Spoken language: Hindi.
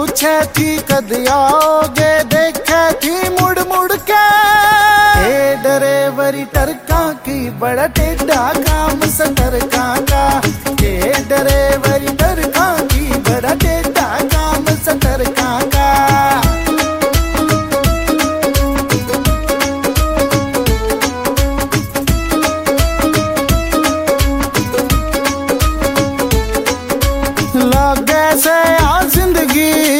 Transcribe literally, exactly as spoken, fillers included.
पूछे थी कद आओगे, देखे थी मुड़ मुड़ के। ए ड्राइवरी टरका की बड़ा टेढ़ा काम सटरका का। ए ड्राइवर